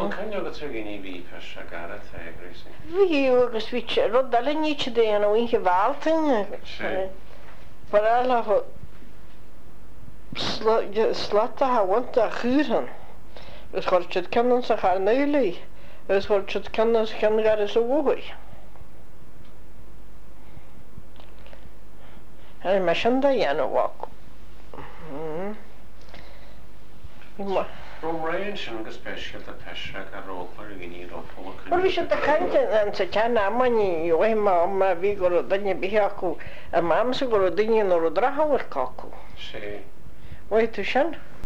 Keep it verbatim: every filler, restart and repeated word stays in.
Caine go tu gin bhí pe a gar teagréisi. Bhí agus bhí rud dal níte dé an bhain bháltain Para slata hahaint a chuúhan. Gus chuirtead cean sa charnaí, gus chuirtead cean cean gar is a bhhuaí. Ar me sin da dhéanamh. Rom raon sin agus speisial a peisre a rópar gní rópó. Or bhí sé de caiinte an sa tean ammaní bhaim má bhí go daine bithe acu a mám sa go daine nó drathair cacu. sé. Bhaid tú sin?